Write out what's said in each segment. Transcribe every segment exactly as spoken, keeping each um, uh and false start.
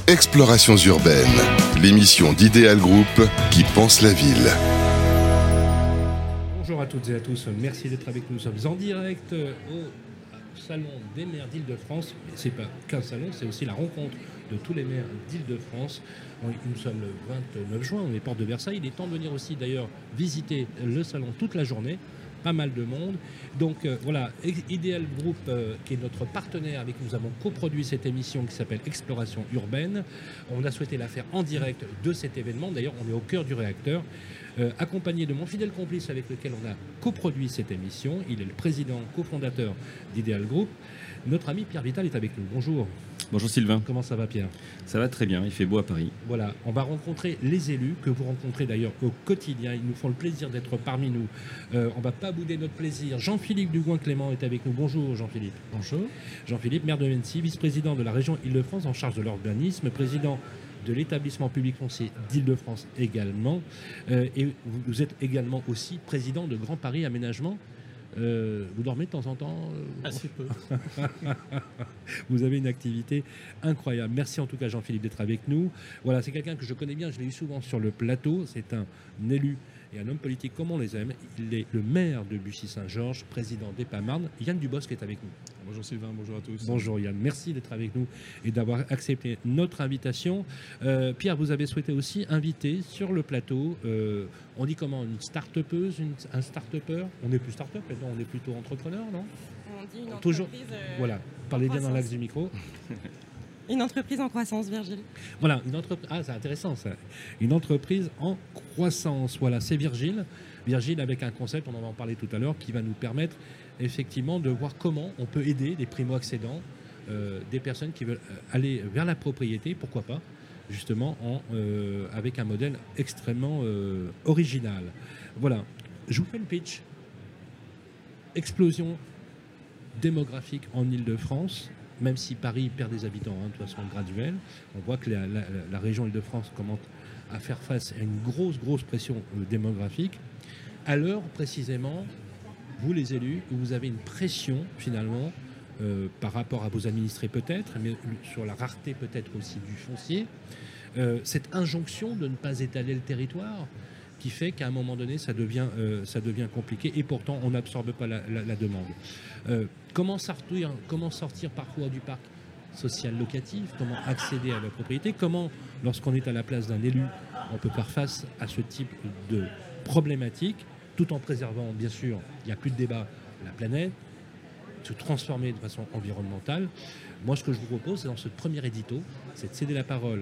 Explorations urbaines, l'émission d'Idéal Group qui pense la ville. Bonjour à toutes et à tous, merci d'être avec nous. Nous sommes en direct au Salon des maires d'Île-de-France. Ce n'est pas qu'un salon, c'est aussi la rencontre de tous les maires d'Île-de-France. Nous sommes le vingt-neuf juin, on est porte de Versailles. Il est temps de venir aussi d'ailleurs visiter le salon toute la journée. Pas mal de monde. Donc euh, voilà, Idéal Group, euh, qui est notre partenaire avec qui nous avons coproduit cette émission qui s'appelle Exploration urbaine. On a souhaité la faire en direct de cet événement. D'ailleurs, on est au cœur du réacteur, euh, accompagné de mon fidèle complice avec lequel on a coproduit cette émission. Il est le président, cofondateur d'Idéal Group. Notre ami Pierre Vital est avec nous. Bonjour. Bonjour Sylvain. Comment ça va Pierre ? Ça va très bien, il fait beau à Paris. Voilà, on va rencontrer les élus que vous rencontrez d'ailleurs au quotidien. Ils nous font le plaisir d'être parmi nous. Euh, on ne va pas bouder notre plaisir. Jean-Philippe Dugoin-Clément est avec nous. Bonjour Jean-Philippe. Bonjour. Jean-Philippe, maire de Mennecy, vice-président de la région Île-de-France en charge de l'urbanisme, président de l'établissement public foncier d'Île-de-France également. Euh, et vous êtes également aussi président de Grand Paris Aménagement. Euh, vous dormez de temps en temps euh... Assez peu. Vous avez une activité incroyable. Merci en tout cas Jean-Philippe d'être avec nous. Voilà, c'est quelqu'un que je connais bien, je l'ai eu souvent sur le plateau. C'est un élu et un homme politique comme on les aime. Il est le maire de Bussy-Saint-Georges, président d'Epamarne. Yann Dubosc est avec nous. Bonjour Sylvain, bonjour à tous. Bonjour Yann, merci d'être avec nous et d'avoir accepté notre invitation. Euh, Pierre, vous avez souhaité aussi inviter sur le plateau, euh, on dit comment, une start-upeuse, une, un start-upper. On n'est plus start-up maintenant, on est plutôt entrepreneur, non ? On dit une entreprise. Toujours, euh, voilà, parlez bien dans l'axe du micro. Une entreprise en croissance, Virgile. Voilà, une entreprise. Ah, c'est intéressant ça. Une entreprise en croissance. Voilà, c'est Virgile. Virgile avec un concept, on en va en parler tout à l'heure, qui va nous permettre effectivement de voir comment on peut aider des primo-accédants, euh, des personnes qui veulent aller vers la propriété, pourquoi pas, justement en, euh, avec un modèle extrêmement euh, original. Voilà, je vous fais le pitch. Explosion démographique en Île-de-France. Même si Paris perd des habitants, hein, de toute façon graduelle, on voit que la, la, la région Île-de-France commence à faire face à une grosse, grosse pression euh, démographique. À l'heure, précisément, vous les élus, vous avez une pression, finalement, euh, par rapport à vos administrés peut-être, mais sur la rareté peut-être aussi du foncier. Euh, cette injonction de ne pas étaler le territoire qui fait qu'à un moment donné, ça devient, euh, ça devient compliqué et pourtant, on n'absorbe pas la, la, la demande. Euh, comment, sortir, comment sortir parfois du parc social locatif ? Comment accéder à la propriété ? Comment, lorsqu'on est à la place d'un élu, on peut faire face à ce type de problématique tout en préservant, bien sûr, il n'y a plus de débat, la planète, se transformer de façon environnementale. Moi, ce que je vous propose, c'est dans ce premier édito, c'est de céder la parole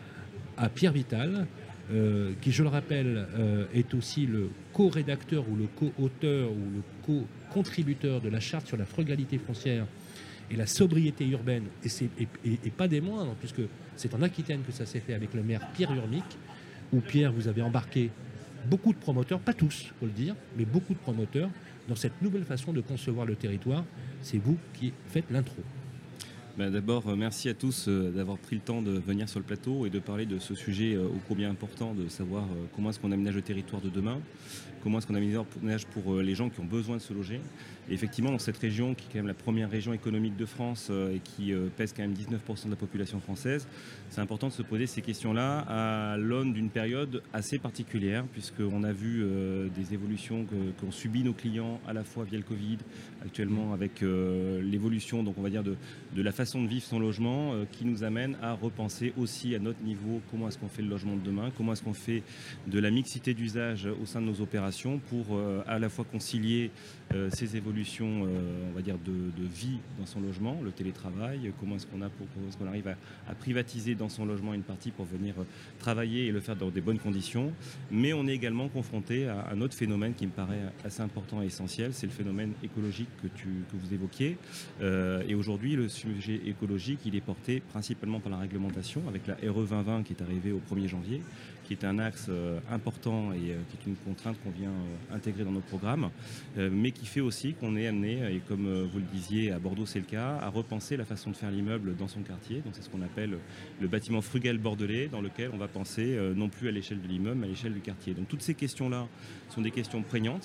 à Pierre Vital, Euh, qui, je le rappelle, euh, est aussi le co-rédacteur ou le co-auteur ou le co-contributeur de la charte sur la frugalité foncière et la sobriété urbaine, et, c'est, et, et, et pas des moindres, puisque c'est en Aquitaine que ça s'est fait avec le maire Pierre Urmic, où Pierre, vous avez embarqué beaucoup de promoteurs, pas tous, il faut le dire, mais beaucoup de promoteurs, dans cette nouvelle façon de concevoir le territoire. C'est vous qui faites l'intro. Ben d'abord, merci à tous d'avoir pris le temps de venir sur le plateau et de parler de ce sujet ô combien important, de savoir comment est-ce qu'on aménage le territoire de demain, comment est-ce qu'on aménage pour les gens qui ont besoin de se loger. Et effectivement, dans cette région, qui est quand même la première région économique de France et qui pèse quand même dix-neuf pour cent de la population française, c'est important de se poser ces questions-là à l'aune d'une période assez particulière, puisqu'on a vu euh, des évolutions que, qu'ont subi nos clients à la fois via le Covid, actuellement avec euh, l'évolution, donc on va dire, de, de la façon de vivre son logement, euh, qui nous amène à repenser aussi à notre niveau comment est-ce qu'on fait le logement de demain, comment est-ce qu'on fait de la mixité d'usage au sein de nos opérations pour euh, à la fois concilier euh, ces évolutions euh, on va dire de, de vie dans son logement, le télétravail, comment est-ce qu'on a pour, comment est-ce qu'on arrive à, à privatiser dans son logement une partie pour venir euh, travailler et le faire dans des bonnes conditions. Mais on est également confronté à un autre phénomène qui me paraît assez important et essentiel, c'est le phénomène écologique que, tu, que vous évoquiez. Euh, et aujourd'hui, le sujet écologique, il est porté principalement par la réglementation, avec la R E vingt vingt qui est arrivée au premier janvier, qui est un axe euh, important et euh, qui est une contrainte qu'on vient euh, intégrer dans nos programmes, euh, mais qui fait aussi qu'on est amené, et comme euh, vous le disiez, à Bordeaux c'est le cas, à repenser la façon de faire l'immeuble dans son quartier. Donc c'est ce qu'on appelle le bâtiment frugal bordelais, dans lequel on va penser euh, non plus à l'échelle de l'immeuble, mais à l'échelle du quartier. Donc toutes ces questions-là sont des questions prégnantes,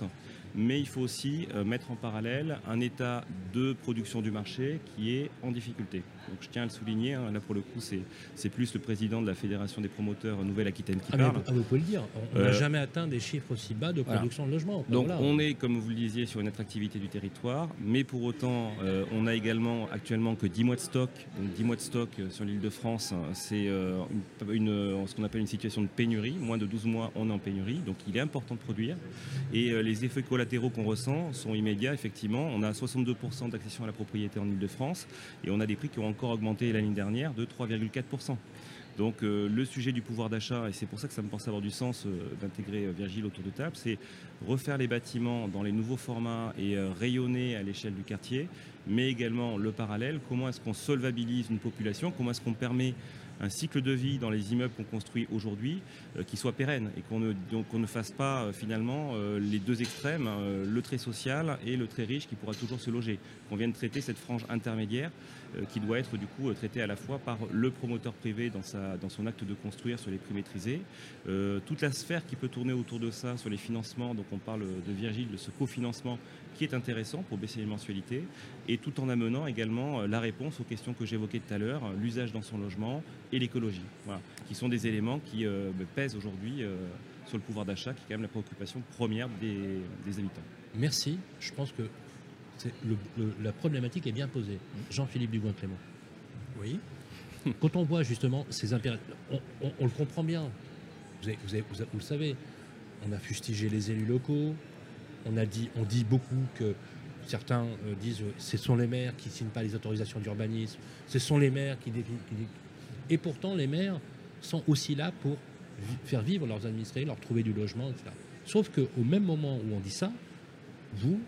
mais il faut aussi euh, mettre en parallèle un état de production du marché qui est en difficulté. Donc je tiens à le souligner, hein, là pour le coup c'est, c'est plus le président de la Fédération des promoteurs Nouvelle-Aquitaine qui Ah, parle. mais vous, vous pouvez le dire, on n'a Euh, jamais atteint des chiffres aussi bas de voilà. production de logements. Donc Voilà. on est, comme vous le disiez, sur une attractivité du territoire, mais pour autant, euh, on a également actuellement que dix mois de stock. Donc dix mois de stock euh, sur l'Île-de-France, c'est euh, une, une, ce qu'on appelle une situation de pénurie. Moins de douze mois, on est en pénurie, donc il est important de produire. Et euh, les effets collatéraux qu'on ressent sont immédiats, effectivement. On a soixante-deux pour cent d'accession à la propriété en Île-de-France, et on a des prix qui ont encore augmenté l'année dernière de trois virgule quatre pour cent. Donc euh, le sujet du pouvoir d'achat, et c'est pour ça que ça me pense avoir du sens euh, d'intégrer euh, Virgile autour de table, c'est refaire les bâtiments dans les nouveaux formats et euh, rayonner à l'échelle du quartier, mais également le parallèle, comment est-ce qu'on solvabilise une population, comment est-ce qu'on permet un cycle de vie dans les immeubles qu'on construit aujourd'hui euh, qui soit pérenne et qu'on ne, donc, qu'on ne fasse pas euh, finalement euh, les deux extrêmes, euh, le très social et le très riche qui pourra toujours se loger. Qu'on vienne traiter cette frange intermédiaire euh, qui doit être du coup euh, traitée à la fois par le promoteur privé dans, sa, dans son acte de construire sur les prix maîtrisés, euh, toute la sphère qui peut tourner autour de ça sur les financements, donc on parle de Virgile, de ce cofinancement qui est intéressant pour baisser les mensualités, et tout en amenant également la réponse aux questions que j'évoquais tout à l'heure, l'usage dans son logement et l'écologie, voilà, qui sont des éléments qui euh, pèsent aujourd'hui euh, sur le pouvoir d'achat, qui est quand même la préoccupation première des, des habitants. Merci, je pense que c'est le, le, la problématique est bien posée. Jean-Philippe Dugoin-Clément. Oui. Quand on voit justement ces impératifs, on, on, on le comprend bien, vous, avez, vous, avez, vous, avez, vous le savez, on a fustigé les élus locaux, on, a dit, on dit beaucoup que certains euh, disent euh, ce sont les maires qui ne signent pas les autorisations d'urbanisme, ce sont les maires qui, qui, qui... Et pourtant, les maires sont aussi là pour vi- faire vivre leurs administrés, leur trouver du logement, et cetera. Sauf qu'au même moment où on dit ça, vous,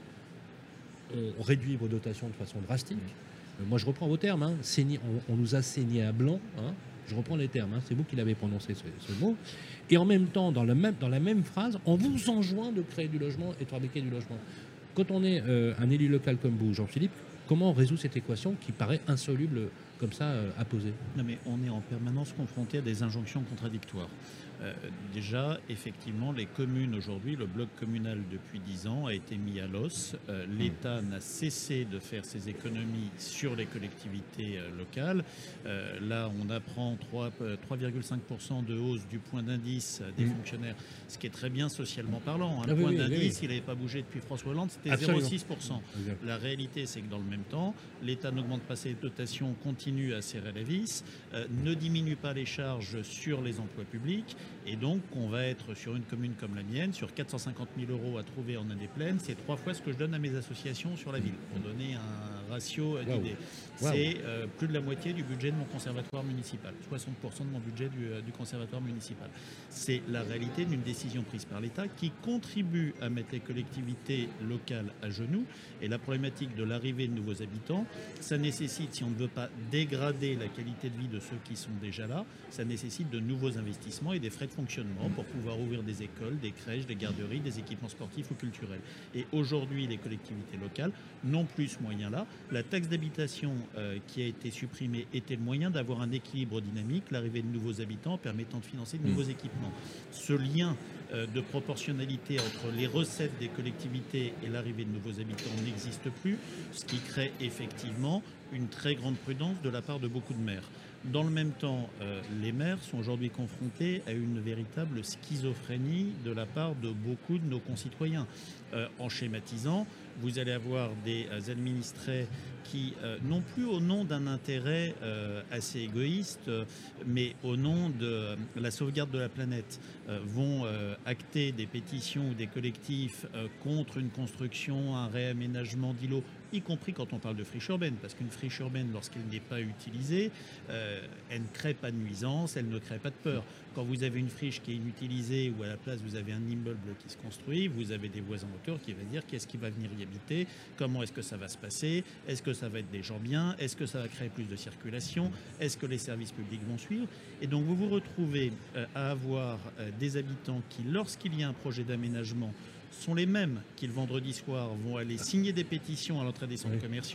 on réduit vos dotations de façon drastique. Euh, moi, je reprends vos termes. Hein. Saigné, on, on nous a saigné à blanc. Hein. Je reprends les termes. Hein. C'est vous qui l'avez prononcé, ce, ce mot. Et en même temps, dans, le même, dans la même phrase, on vous enjoint de créer du logement et de fabriquer du logement. Quand on est euh, un élu local comme vous, Jean-Philippe, comment on résout cette équation qui paraît insoluble comme ça euh, à poser? Non, mais on est en permanence confronté à des injonctions contradictoires. Euh, déjà, effectivement, les communes aujourd'hui, le bloc communal depuis dix ans a été mis à l'os. Euh, L'État n'a cessé de faire ses économies sur les collectivités euh, locales. Euh, là, on apprend trois virgule cinq pour cent de hausse du point d'indice des mmh. fonctionnaires, ce qui est très bien socialement parlant. Un ah, point oui, d'indice, oui, oui. il n'avait pas bougé depuis François Hollande, c'était zéro virgule six pour cent. Mmh. La réalité, c'est que dans le même temps, l'État n'augmente pas ses dotations, continue à serrer la vis, euh, ne diminue pas les charges sur les emplois publics. Et donc, on va être sur une commune comme la mienne, sur quatre cent cinquante mille euros à trouver en année pleine. C'est trois fois ce que je donne à mes associations sur la ville, pour donner un ratio wow. d'idées. Wow. C'est euh, plus de la moitié du budget de mon conservatoire municipal, soixante pour cent de mon budget du, euh, du conservatoire municipal. C'est la réalité d'une décision prise par l'État qui contribue à mettre les collectivités locales à genoux. Et la problématique de l'arrivée de nouveaux habitants, ça nécessite, si on ne veut pas dégrader la qualité de vie de ceux qui sont déjà là, ça nécessite de nouveaux investissements et des frais de fonctionnement pour pouvoir ouvrir des écoles, des crèches, des garderies, des équipements sportifs ou culturels. Et aujourd'hui, les collectivités locales n'ont plus ce moyen-là. La taxe d'habitation euh, qui a été supprimée était le moyen d'avoir un équilibre dynamique, l'arrivée de nouveaux habitants permettant de financer de nouveaux mmh. équipements. Ce lien euh, de proportionnalité entre les recettes des collectivités et l'arrivée de nouveaux habitants n'existe plus, ce qui crée effectivement une très grande prudence de la part de beaucoup de maires. Dans le même temps, euh, les maires sont aujourd'hui confrontés à une véritable schizophrénie de la part de beaucoup de nos concitoyens. Euh, en schématisant, vous allez avoir des euh, administrés qui, euh, non plus au nom d'un intérêt euh, assez égoïste, euh, mais au nom de euh, la sauvegarde de la planète, euh, vont euh, acter des pétitions ou des collectifs euh, contre une construction, un réaménagement d'îlots, y compris quand on parle de friche urbaine, parce qu'une friche urbaine, lorsqu'elle n'est pas utilisée, euh, elle ne crée pas de nuisance, elle ne crée pas de peur. Quand vous avez une friche qui est inutilisée, ou à la place vous avez un immeuble qui se construit, vous avez des voisins autour qui vont dire qu'est-ce qui va venir y habiter, comment est-ce que ça va se passer, est-ce que ça va être des gens bien, est-ce que ça va créer plus de circulation, est-ce que les services publics vont suivre. Et donc vous vous retrouvez euh, à avoir euh, des habitants qui, lorsqu'il y a un projet d'aménagement, sont les mêmes qui, le vendredi soir, vont aller signer des pétitions à l'entrée des centres oui. commerciaux,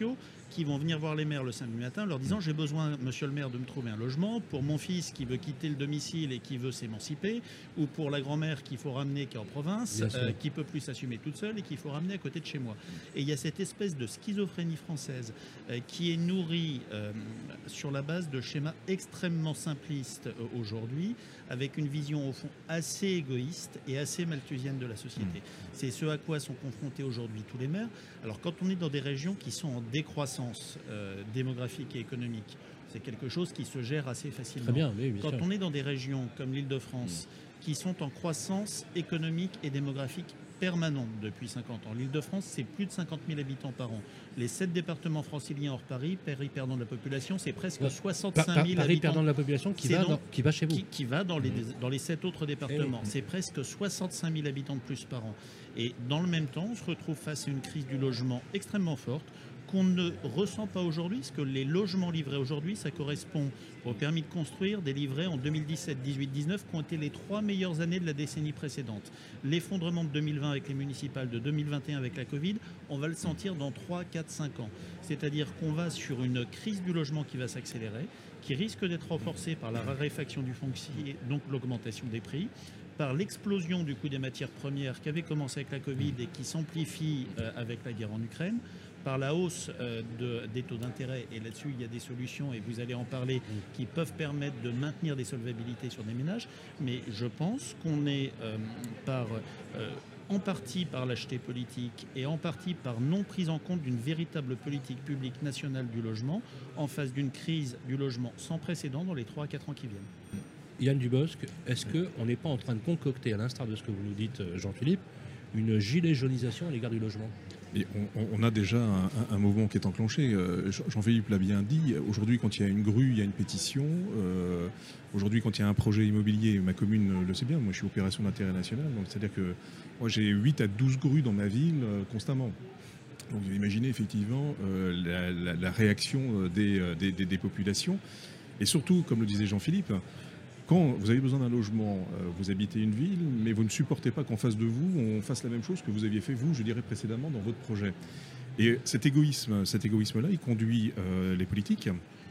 qui vont venir voir les maires le samedi matin leur disant « J'ai besoin, monsieur le maire, de me trouver un logement pour mon fils qui veut quitter le domicile et qui veut s'émanciper, ou pour la grand-mère qu'il faut ramener qui est en province, euh, qui peut plus s'assumer toute seule et qu'il faut ramener à côté de chez moi. » Et il y a cette espèce de schizophrénie française euh, qui est nourrie euh, sur la base de schémas extrêmement simplistes euh, aujourd'hui, avec une vision au fond assez égoïste et assez malthusienne de la société. Mmh. C'est ce à quoi sont confrontés aujourd'hui tous les maires. Alors quand on est dans des régions qui sont en décroissance euh, démographique et économique, c'est quelque chose qui se gère assez facilement. Très bien, oui, bien quand sûr. on est dans des régions comme l'Île-de-France, mmh. qui sont en croissance économique et démographique permanente depuis cinquante ans. L'Île-de-France, c'est plus de cinquante mille habitants par an. Les sept départements franciliens hors Paris, Paris perdant de la population, c'est presque ouais. soixante-cinq mille Paris habitants. perdant de la population qui, va, donc, dans, qui va chez vous. Qui, qui va dans les, dans les sept autres départements. Et... C'est presque soixante-cinq mille habitants de plus par an. Et dans le même temps, on se retrouve face à une crise du logement extrêmement forte, qu'on ne ressent pas aujourd'hui, parce que les logements livrés aujourd'hui, ça correspond au permis de construire délivrés en deux mille dix-sept, dix-huit, dix-neuf, qui ont été les trois meilleures années de la décennie précédente. L'effondrement de deux mille vingt avec les municipales, de deux mille vingt et un avec la Covid, on va le sentir dans trois, quatre, cinq ans. C'est-à-dire qu'on va sur une crise du logement qui va s'accélérer, qui risque d'être renforcée par la raréfaction du foncier, donc l'augmentation des prix, par l'explosion du coût des matières premières qui avait commencé avec la Covid et qui s'amplifie euh, avec la guerre en Ukraine, par la hausse euh, de, des taux d'intérêt, et là-dessus il y a des solutions, et vous allez en parler, qui peuvent permettre de maintenir des solvabilités sur des ménages, mais je pense qu'on est euh, par, euh, en partie par l'acheté politique et en partie par non prise en compte d'une véritable politique publique nationale du logement, en face d'une crise du logement sans précédent dans les trois à quatre ans qui viennent. Yann Dubosc, est-ce qu'on n'est pas en train de concocter, à l'instar de ce que vous nous dites, Jean-Philippe, une gilet jaunisation à l'égard du logement ? Et on, on a déjà un, un mouvement qui est enclenché. Euh, Jean-Philippe l'a bien dit. Aujourd'hui, quand il y a une grue, il y a une pétition. Euh, aujourd'hui, quand il y a un projet immobilier, ma commune le sait bien. Moi, je suis opération d'intérêt national. Donc, c'est-à-dire que moi, j'ai huit à douze grues dans ma ville euh, constamment. Donc, vous imaginez effectivement euh, la, la, la réaction des, des, des, des populations. Et surtout, comme le disait Jean-Philippe, quand vous avez besoin d'un logement, vous habitez une ville, mais vous ne supportez pas qu'en face de vous, on fasse la même chose que vous aviez fait, vous, je dirais, précédemment dans votre projet. Et cet égoïsme, cet égoïsme-là, il conduit euh, les politiques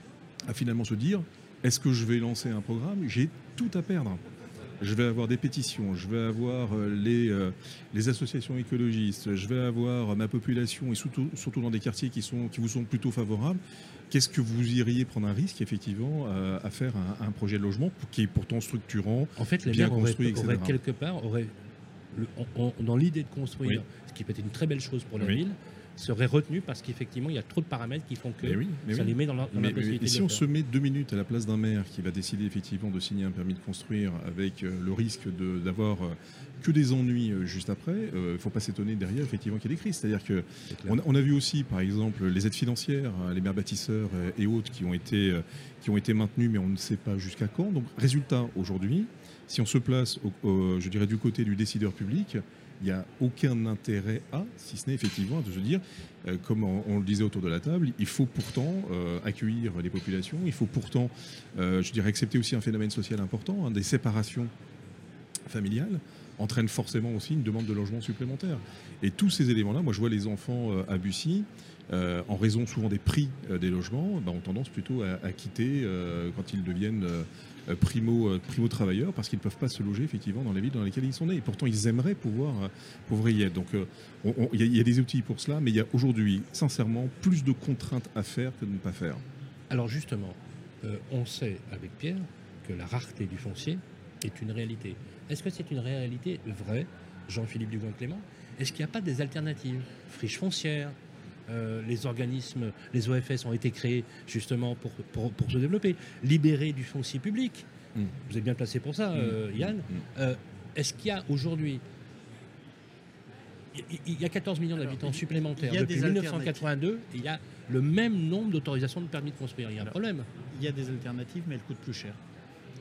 à finalement se dire, est-ce que je vais lancer un programme ? J'ai tout à perdre. Je vais avoir des pétitions, je vais avoir les, euh, les associations écologistes, je vais avoir ma population, et surtout, surtout dans des quartiers qui, sont, qui vous sont plutôt favorables. Qu'est-ce que vous iriez prendre un risque, effectivement, à, à faire un, un projet de logement qui est pourtant structurant, en fait, les bien maires construit, auraient, auraient quelque part, auraient, le, on, on, dans l'idée de construire, oui. ce qui peut être une très belle chose pour la oui. ville, serait retenu parce qu'effectivement il y a trop de paramètres qui font que mais oui, mais ça oui. les met dans la, dans mais, la possibilité mais, et si de on faire. se met deux minutes à la place d'un maire qui va décider effectivement de signer un permis de construire avec euh, le risque de, d'avoir euh, que des ennuis euh, juste après, il euh, ne faut pas s'étonner derrière effectivement qu'il y ait des crises. C'est-à-dire que on a, on a vu aussi par exemple les aides financières, hein, les maires bâtisseurs euh, et autres qui ont été euh, qui ont été maintenues, mais on ne sait pas jusqu'à quand. Donc résultat aujourd'hui, si on se place au, au, je dirais du côté du décideur public, il n'y a aucun intérêt à, si ce n'est effectivement de se dire, euh, comme on, on le disait autour de la table, il faut pourtant euh, accueillir les populations, il faut pourtant, euh, je dirais, accepter aussi un phénomène social important, hein, des séparations familiales entraînent forcément aussi une demande de logement supplémentaire. Et tous ces éléments-là, moi je vois les enfants euh, à Bussy, euh, en raison souvent des prix euh, des logements, bah, ont tendance plutôt à, à quitter euh, quand ils deviennent euh, primo, euh, primo travailleurs, parce qu'ils ne peuvent pas se loger effectivement dans les villes dans lesquelles ils sont nés. Et pourtant ils aimeraient pouvoir, euh, pouvoir y être. Donc il euh, y, y a des outils pour cela, mais il y a aujourd'hui sincèrement plus de contraintes à faire que de ne pas faire. Alors justement, euh, on sait avec Pierre que la rareté du foncier est une réalité. Est-ce que c'est une réalité vraie, Jean-Philippe Dugoin-Clément ? Est-ce qu'il n'y a pas des alternatives ? Friches foncières, euh, les organismes, les O F S ont été créés justement pour, pour, pour se développer. Libérer du foncier public. Mmh. Vous êtes bien placé pour ça, euh, Yann. Mmh. Euh, est-ce qu'il y a aujourd'hui... Il y a quatorze millions d'habitants Alors, supplémentaires depuis dix-neuf cent quatre-vingt-deux. Il y a le même nombre d'autorisations de permis de construire. Il y a un Alors, problème. Il y a des alternatives, mais elles coûtent plus cher.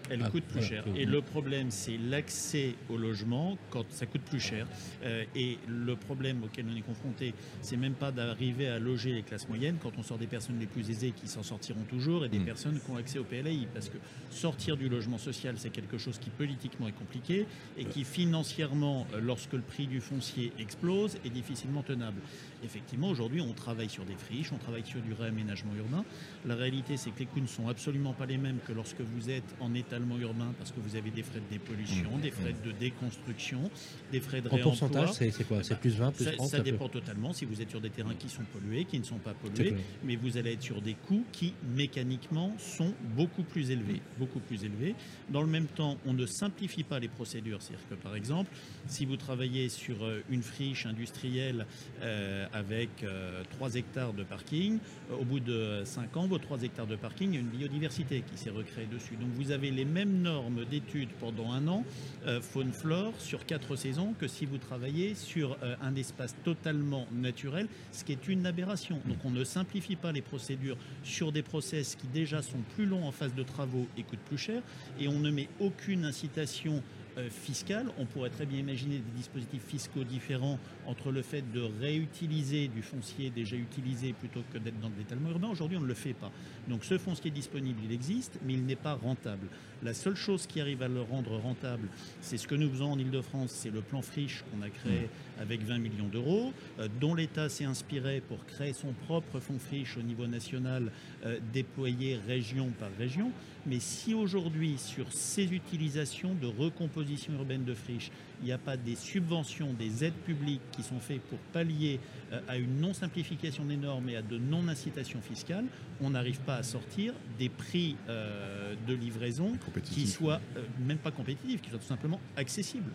Elle Ah, coûte plus voilà. cher. Et le problème, c'est l'accès au logement quand ça coûte plus cher. Euh, et le problème auquel on est confronté, c'est même pas d'arriver à loger les classes moyennes quand on sort des personnes les plus aisées qui s'en sortiront toujours et des Mmh. personnes qui ont accès au P L A I. Parce que sortir du logement social, c'est quelque chose qui politiquement est compliqué et qui financièrement, euh, lorsque le prix du foncier explose, est difficilement tenable. Effectivement, aujourd'hui, on travaille sur des friches, on travaille sur du réaménagement urbain. La réalité, c'est que les coûts ne sont absolument pas les mêmes que lorsque vous êtes en étalement urbain, parce que vous avez des frais de dépollution, Mmh. des frais de déconstruction, des frais de En réemploi. pourcentage, c'est c'est quoi? C'est plus vingt, plus Ça, trente? ça ça peut- dépend totalement si vous êtes sur des terrains qui sont pollués, qui ne sont pas C'est pollués, clair. mais vous allez être sur des coûts qui, mécaniquement, sont beaucoup plus élevés. Beaucoup plus élevés. Dans le même temps, on ne simplifie pas les procédures. C'est-à-dire que, par exemple, si vous travaillez sur euh, une friche industrielle euh, avec euh, trois hectares de parking, euh, au bout de cinq ans, vos trois hectares de parking, il y a une biodiversité qui s'est recréée dessus. Donc vous avez les mêmes normes d'études pendant un an, euh, faune-flore, sur quatre saisons, que si vous travaillez sur euh, un espace totalement naturel, ce qui est une aberration. Donc on ne simplifie pas les procédures sur des process qui déjà sont plus longs en phase de travaux et coûtent plus cher, et on ne met aucune incitation euh, fiscale. On pourrait très bien imaginer des dispositifs fiscaux différents entre le fait de réutiliser du foncier déjà utilisé plutôt que d'être dans de l'étalement urbain. Aujourd'hui, on ne le fait pas. Donc ce foncier disponible, il existe, mais il n'est pas rentable. La seule chose qui arrive à le rendre rentable, c'est ce que nous faisons en Ile-de-France, c'est le plan friche qu'on a créé avec vingt millions d'euros, euh, dont l'État s'est inspiré pour créer son propre fonds friche au niveau national, euh, déployé région par région. Mais si aujourd'hui, sur ces utilisations de recomposition urbaine de friche, il n'y a pas des subventions, des aides publiques qui sont faites pour pallier euh, à une non-simplification des normes et à de non-incitation fiscale, on n'arrive pas à sortir des prix euh, de livraison qui Compétitif. soient euh, même pas compétitifs, qui soient tout simplement accessibles.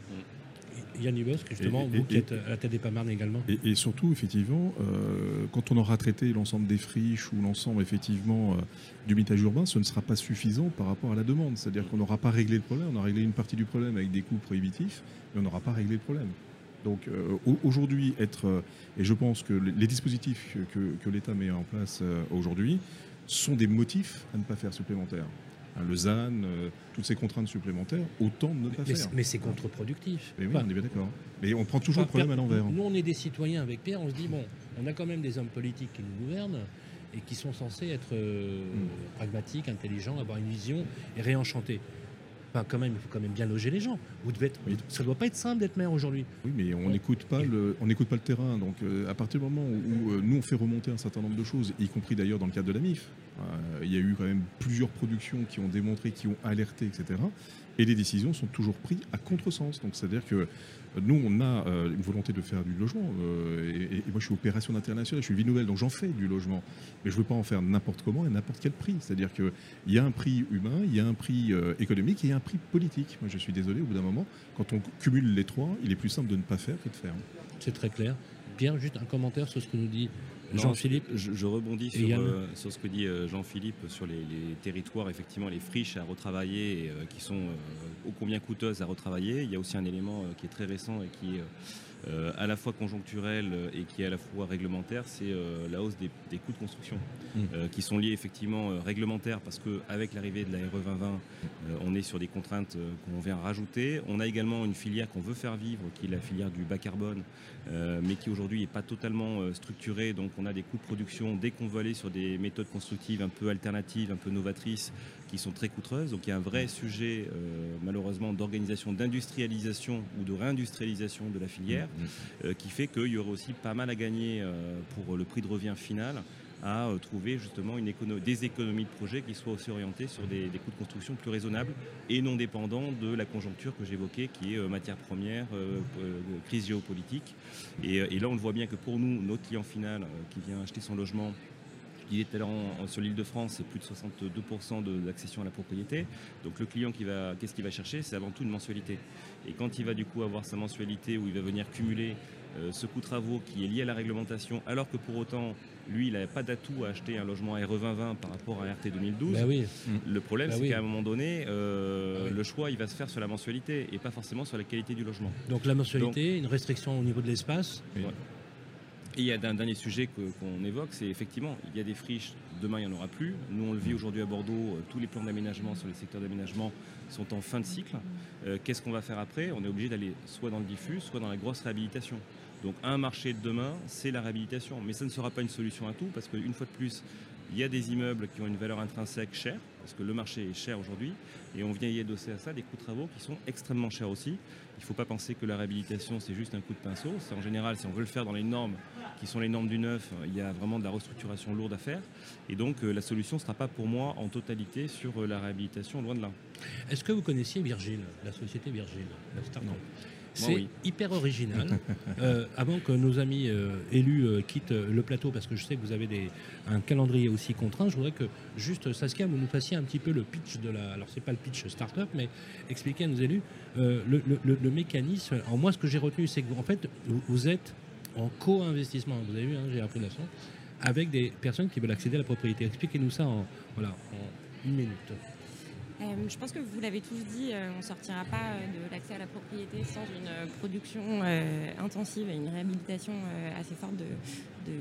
Yann Ibosque, justement, Et- et- vous qui et- êtes à la tête des Pamarnes également. Et, et surtout, effectivement, euh, quand on aura traité l'ensemble des friches ou l'ensemble, effectivement, euh, du mitage urbain, ce ne sera pas suffisant par rapport à la demande. C'est-à-dire qu'on n'aura pas réglé le problème. On a réglé une partie du problème avec des coûts prohibitifs, mais on n'aura pas réglé le problème. Donc euh, au- aujourd'hui, être, euh, et je pense que les les dispositifs que, que- que l'État met en place euh, aujourd'hui sont des motifs à ne pas faire supplémentaires. Hein, le Z A N, euh, toutes ces contraintes supplémentaires, autant ne pas Mais, faire. mais c'est contre-productif. Mais oui, Enfin, on est bien d'accord. Mais on prend toujours le Enfin, problème à l'envers. Nous, on est des citoyens avec Pierre, on se dit, bon, on a quand même des hommes politiques qui nous gouvernent et qui sont censés être euh, Mm. pragmatiques, intelligents, avoir une vision et réenchanter. Enfin, quand même, il faut quand même bien loger les gens. Vous devez être, Oui. Ça ne doit pas être simple d'être maire aujourd'hui. Oui, mais on On- n'écoute pas le, on n'écoute pas le terrain. Donc, euh, à partir du moment où, où, euh, nous on fait remonter un certain nombre de choses, y compris d'ailleurs dans le cadre de la M I F, euh, il y a eu quand même plusieurs productions qui ont démontré, qui ont alerté, et cetera. Et les décisions sont toujours prises à contresens. Donc, c'est-à-dire que euh, nous, on a euh, une volonté de faire du logement. euh, et, et moi, je suis opération internationale, je suis Vie Nouvelle, donc j'en fais du logement. Mais je ne veux pas en faire n'importe comment et n'importe quel prix. C'est-à-dire qu'il y a un prix humain, il y a un prix euh, économique et il y a un prix politique. Moi, je suis désolé, au bout d'un moment, quand on cumule les trois, il est plus simple de ne pas faire que de faire. C'est très clair. Pierre, juste un commentaire sur ce que nous dit Non, Jean-Philippe. Je, je rebondis Et sur, Yann. euh, sur ce que dit euh, Jean-Philippe sur les, les territoires, effectivement, les friches à retravailler et, euh, qui sont euh, ô combien coûteuses à retravailler. Il y a aussi un élément euh, qui est très récent et qui est euh, à la fois conjoncturel euh, et qui est à la fois réglementaire, c'est euh, la hausse des, des coûts de construction Mmh. euh, qui sont liés effectivement euh, réglementaires parce qu'avec l'arrivée de la R E vingt vingt, euh, on est sur des contraintes euh, qu'on vient rajouter. On a également une filière qu'on veut faire vivre qui est la filière du bas carbone euh, mais qui aujourd'hui n'est pas totalement euh, structurée. Donc on a des coûts de production dès qu'on veut aller sur des méthodes constructives un peu alternatives, un peu novatrices qui sont très coûteuses. Donc il y a un vrai sujet euh, malheureusement d'organisation, d'industrialisation ou de réindustrialisation de la filière euh, qui fait qu'il y aurait aussi pas mal à gagner euh, pour le prix de revient final à euh, trouver justement une écono- des économies de projet qui soient aussi orientées sur des, des coûts de construction plus raisonnables et non dépendants de la conjoncture que j'évoquais qui est euh, matières premières, euh, euh, crise géopolitique. Et, euh, et là on le voit bien que pour nous, notre client final euh, qui vient acheter son logement, je disais tout à l'heure en- en- sur l'île de France, c'est plus de soixante-deux pour cent de- d'accession à la propriété. Donc le client, qui va, qu'est-ce qu'il va chercher? C'est avant tout une mensualité. Et quand il va du coup avoir sa mensualité où il va venir cumuler euh, ce coût de travaux qui est lié à la réglementation, alors que pour autant, lui, il n'avait pas d'atout à acheter un logement R E vingt vingt par rapport à R T deux mille douze. Bah oui. Le problème, Bah c'est oui. qu'à un moment donné, euh, Ah oui. le choix, il va se faire sur la mensualité et pas forcément sur la qualité du logement. Donc la mensualité, une restriction au niveau de l'espace. Oui. Et il y a un dernier sujet que, qu'on évoque, c'est effectivement, il y a des friches, demain il n'y en aura plus. Nous on le vit aujourd'hui à Bordeaux, euh, tous les plans d'aménagement sur les secteurs d'aménagement sont en fin de cycle. Euh, qu'est-ce qu'on va faire après? On est obligé d'aller soit dans le diffus, soit dans la grosse réhabilitation. Donc un marché de demain, c'est la réhabilitation. Mais ça ne sera pas une solution à tout, parce qu'une fois de plus, il y a des immeubles qui ont une valeur intrinsèque chère, parce que le marché est cher aujourd'hui, et on vient y adosser à ça des coûts de travaux qui sont extrêmement chers aussi. Il ne faut pas penser que la réhabilitation, c'est juste un coup de pinceau. C'est en général, si on veut le faire dans les normes qui sont les normes du neuf, il y a vraiment de la restructuration lourde à faire. Et donc, euh, la solution ne sera pas pour moi en totalité sur euh, la réhabilitation, loin de là. Est-ce que vous connaissiez Virgile, la société Virgile, la start-up? C'est oui. hyper original. euh, avant que nos amis euh, élus euh, quittent euh, le plateau, parce que je sais que vous avez des, un calendrier aussi contraint, je voudrais que juste Saskia, vous nous fassiez un petit peu le pitch de la... Alors c'est pas le pitch start-up, mais expliquer à nos élus euh, le, le, le mécanisme. Alors moi, ce que j'ai retenu, c'est que vous, en fait, vous, vous êtes en co-investissement. Vous avez vu, hein, j'ai appris la leçon, avec des personnes qui veulent accéder à la propriété. Expliquez-nous ça en, voilà, en une minute. Euh, je pense que vous l'avez tous dit, euh, on ne sortira pas euh, de l'accès à la propriété sans une euh, production euh, intensive et une réhabilitation euh, assez forte de, de,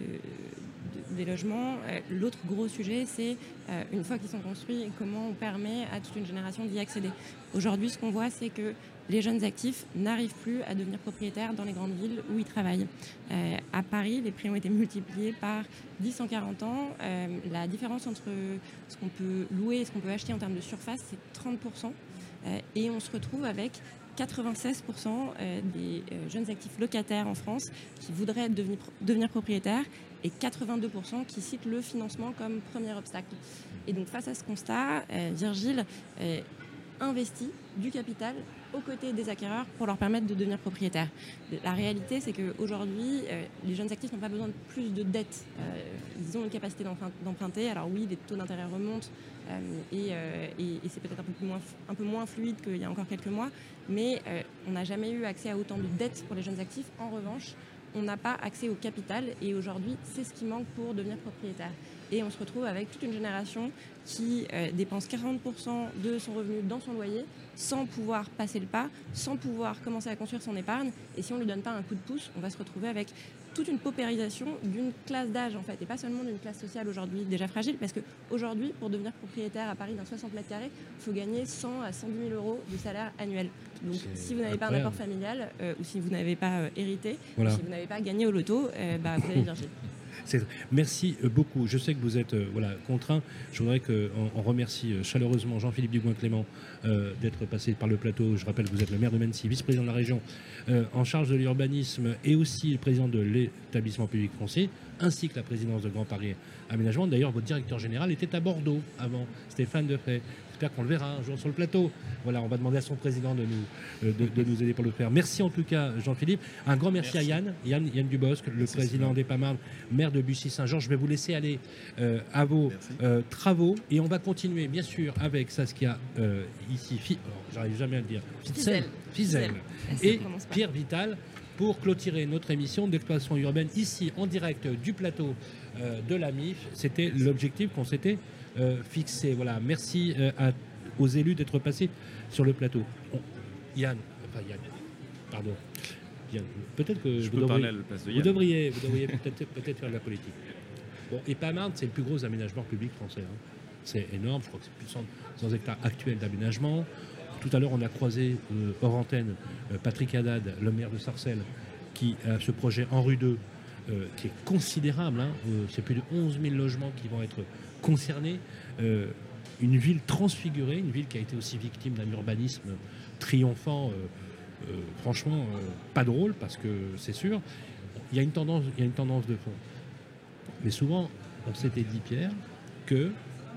de- des logements. Euh, L'autre gros sujet, c'est euh, une fois qu'ils sont construits, comment on permet à toute une génération d'y accéder. Aujourd'hui, ce qu'on voit, c'est que les jeunes actifs n'arrivent plus à devenir propriétaires dans les grandes villes où ils travaillent. Euh, à Paris, les prix ont été multipliés par dix en quarante ans. Euh, la différence entre ce qu'on peut louer et ce qu'on peut acheter en termes de surface, c'est trente pour cent. Euh, et on se retrouve avec quatre-vingt-seize pour cent euh, des euh, jeunes actifs locataires en France qui voudraient devenir, devenir propriétaires et quatre-vingt-deux pour cent qui citent le financement comme premier obstacle. Et donc face à ce constat, euh, Virgile euh, investit du capital aux côtés des acquéreurs pour leur permettre de devenir propriétaires. La réalité, c'est qu'aujourd'hui, euh, les jeunes actifs n'ont pas besoin de plus de dettes. Euh, ils ont une capacité d'emprunt- d'emprunter. Alors oui, les taux d'intérêt remontent euh, et, euh, et- et c'est peut-être un peu plus moins, un peu moins fluide qu'il y a encore quelques mois, mais euh, on n'a jamais eu accès à autant de dettes pour les jeunes actifs. En revanche, on n'a pas accès au capital et aujourd'hui, c'est ce qui manque pour devenir propriétaire. Et on se retrouve avec toute une génération qui euh, dépense quarante pour cent de son revenu dans son loyer sans pouvoir passer le pas, sans pouvoir commencer à construire son épargne. Et si on ne lui donne pas un coup de pouce, on va se retrouver avec toute une paupérisation d'une classe d'âge en fait, et pas seulement d'une classe sociale aujourd'hui déjà fragile, parce qu'aujourd'hui, pour devenir propriétaire à Paris d'un soixante mètres carrés, il faut gagner cent à cent dix mille euros de salaire annuel. Donc C'est si vous n'avez pas un incroyable. apport familial, euh, ou si vous n'avez pas euh, hérité, Voilà. ou si vous n'avez pas gagné au loto, euh, bah, vous avez Virgile. C'est- Merci euh, beaucoup. Je sais que vous êtes euh, voilà, contraint. Je voudrais qu'on on remercie euh, chaleureusement Jean-Philippe Dugoin-Clément euh, d'être passé par le plateau. Je rappelle que vous êtes le maire de Mennecy, vice-président de la région, euh, en charge de l'urbanisme et aussi le président de l'établissement public foncier, ainsi que la présidence de Grand Paris Aménagement. D'ailleurs, votre directeur général était à Bordeaux avant, Stéphane Defray. J'espère qu'on le verra un jour sur le plateau. Voilà, on va demander à son président de nous, euh, de, de nous aider pour le faire. Merci en tout cas, Jean-Philippe. Un grand merci, Merci. à Yann, Yann, Yann Dubosc, le Merci, président Sylvain. d'Epamarde, maire de Bussy-Saint-Georges. Je vais vous laisser aller euh, à vos Merci. euh, travaux et on va continuer bien sûr avec Saskia euh, ici, Fi- alors, j'arrive jamais à le dire, Fitzel, Fitzel. Fitzel, Ça et prononce pas. Pierre Vital pour clôturer notre émission d'exploration urbaine ici en direct du plateau euh, de la M I F. C'était l'objectif qu'on s'était euh, fixé. Voilà, merci euh, à- aux élus d'être passés sur le plateau. On- Yann, enfin Yann, pardon. Yann, peut-être que Je vous peux parler devriez- à la place de vous Yann. devriez, vous devriez peut-être peut-être faire de la politique. Bon, Epamarde, c'est le plus gros aménagement public français. hein. C'est énorme, je crois que c'est plus de cent, cent hectares actuels d'aménagement. Tout à l'heure, on a croisé euh, hors antenne euh, Patrick Haddad, le maire de Sarcelles, qui a ce projet en rue deux, euh, qui est considérable. hein. Euh, c'est plus de onze mille logements qui vont être concernés. Euh, une ville transfigurée, une ville qui a été aussi victime d'un urbanisme triomphant. euh, euh, franchement, euh, pas drôle, parce que c'est sûr. Il y a une tendance, il y a une tendance de fond. Mais souvent, on s'était dit, Pierre, que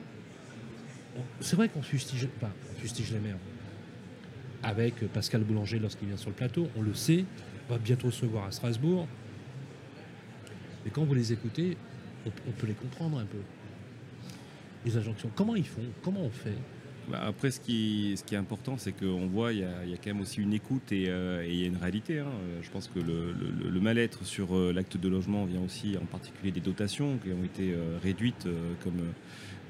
on- c'est vrai qu'on fustige, enfin, on fustige les maires. Avec Pascal Boulanger lorsqu'il vient sur le plateau, on le sait, on va bientôt se voir à Strasbourg. Mais quand vous les écoutez, on, on peut les comprendre un peu. Les injonctions. Comment ils font? Comment on fait? Bah, après, ce qui, ce qui est important, c'est qu'on voit il y, a, il y a quand même aussi une écoute et, euh, et il y a une réalité. hein. Euh, Je pense que le, le- le mal-être sur euh, l'acte de logement vient aussi en particulier des dotations qui ont été euh, réduites, euh, comme euh,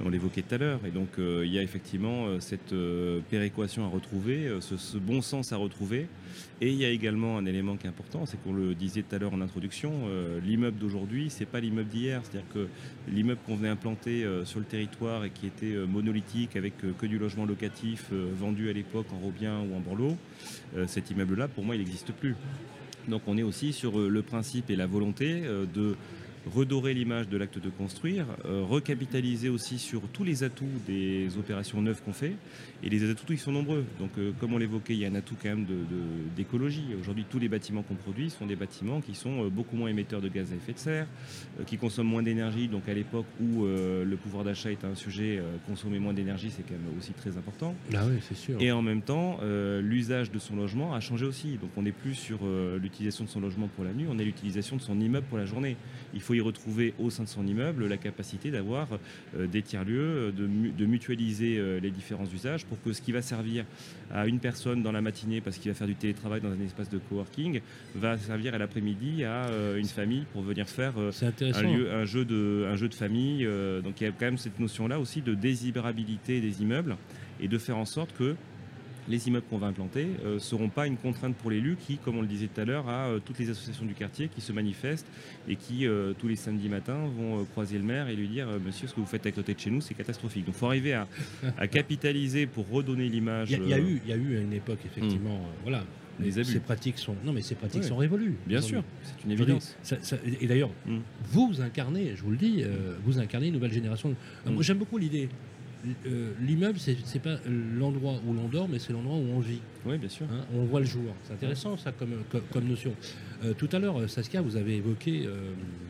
On l'évoquait tout à l'heure. Et donc, euh, il y a effectivement euh, cette euh, péréquation à retrouver, euh, ce, ce bon sens à retrouver. Et il y a également un élément qui est important, c'est qu'on le disait tout à l'heure en introduction, euh, l'immeuble d'aujourd'hui, c'est pas l'immeuble d'hier. C'est-à-dire que l'immeuble qu'on venait implanter euh, sur le territoire et qui était euh, monolithique avec euh, que du logement locatif euh, vendu à l'époque en Robien ou en Borloo, euh, cet immeuble-là, pour moi, il n'existe plus. Donc on est aussi sur euh, le principe et la volonté euh, de redorer l'image de l'acte de construire, euh, recapitaliser aussi sur tous les atouts des opérations neuves qu'on fait. Et les atouts, ils sont nombreux. Donc, euh, comme on l'évoquait, il y a un atout quand même de, de, d'écologie. Aujourd'hui, tous les bâtiments qu'on produit sont des bâtiments qui sont euh, beaucoup moins émetteurs de gaz à effet de serre, euh, qui consomment moins d'énergie. Donc, à l'époque où euh, le pouvoir d'achat est un sujet, euh, consommer moins d'énergie, c'est quand même aussi très important. Ah oui, c'est sûr. Et en même temps, euh, l'usage de son logement a changé aussi. Donc, on n'est plus sur euh, l'utilisation de son logement pour la nuit, on est l'utilisation de son immeuble pour la journée. Il faut y retrouver au sein de son immeuble la capacité d'avoir euh, des tiers-lieux, de, mu- de mutualiser euh, les différents usages pour que ce qui va servir à une personne dans la matinée parce qu'il va faire du télétravail dans un espace de coworking va servir à l'après-midi à euh, une famille pour venir faire euh, C'est intéressant. un, lieu, un, jeu de, un jeu de famille. Euh, donc il y a quand même cette notion-là aussi de désirabilité des immeubles et de faire en sorte que les immeubles qu'on va implanter ne euh, seront pas une contrainte pour l'élu qui, comme on le disait tout à l'heure, a euh, toutes les associations du quartier qui se manifestent et qui, euh, tous les samedis matins, vont euh, croiser le maire et lui dire euh, « Monsieur, ce que vous faites à côté de chez nous, c'est catastrophique ». Donc il faut arriver à, à capitaliser pour redonner l'image. Il y, a- il y a euh, eu, il y a eu à une époque, effectivement, euh, voilà. Les abus. Ces pratiques sont, non, mais ces pratiques Ouais. sont révolues. Bien Aujourd'hui. sûr, c'est une Aujourd'hui, évidence. ça- ça- et d'ailleurs, Mm. vous incarnez, je vous le dis, euh, vous incarnez une nouvelle génération. Euh, Mm. Moi, j'aime beaucoup l'idée. L- euh, L'immeuble, c'est c'est pas l'endroit où l'on dort, mais c'est l'endroit où on vit. Oui, bien sûr. Hein, on voit le jour. C'est intéressant, ça, comme, comme, comme notion. Euh, tout à l'heure, euh, Saskia, vous avez évoqué euh,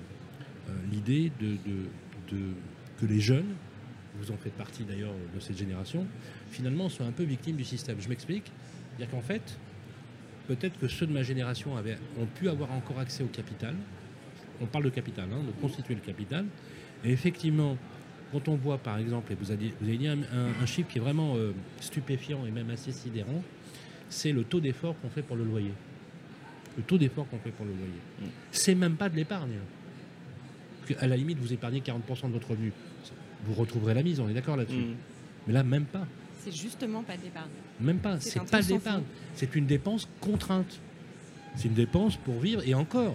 euh, l'idée de, de- de- que les jeunes, vous en faites partie d'ailleurs de cette génération, finalement, soient un peu victimes du système. Je m'explique. C'est-à-dire qu'en fait, peut-être que ceux de ma génération avaient, ont pu avoir encore accès au capital. On parle de capital, hein, de constituer le capital. Et effectivement, quand on voit, par exemple, et vous avez, vous avez dit un, un- un chiffre qui est vraiment euh, stupéfiant et même assez sidérant, c'est le taux d'effort qu'on fait pour le loyer. Le taux d'effort qu'on fait pour le loyer. Mm. C'est même pas de l'épargne. Parce que, à la limite, vous épargnez quarante pour cent de votre revenu. Vous retrouverez la mise, on est d'accord là-dessus. Mm. Mais là, même pas. C'est justement pas d'épargne. Même pas. C'est C'est un pas truc sans d'épargne. fond. C'est une dépense contrainte. C'est une dépense pour vivre et encore.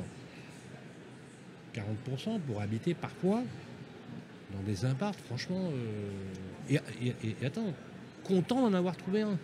quarante pour cent pour habiter parfois dans des imparts, franchement. euh, Et, et- et- et attends, content d'en avoir trouvé un.